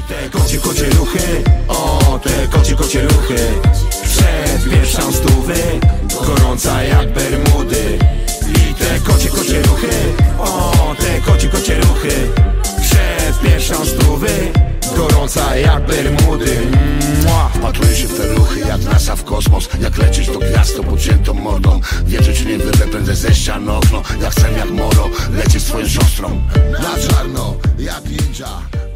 te kocie ruchy, o te kocie ruchy. Przed pierwszą stówy, gorąca jak Bermudy. I te kocie ruchy, o te kocie ruchy. Przed pierwszą stówy, gorąca jak Bermudy. Wpatruję się w te ruchy jak NASA w kosmos. Jak lecieć do gwiazd to pociętą mordą. Wierzyć nie wyrwę prędzej ze ścian okno. Jak chcę jak moro, lecieć swoją siostrą. Na czarno jak ninja.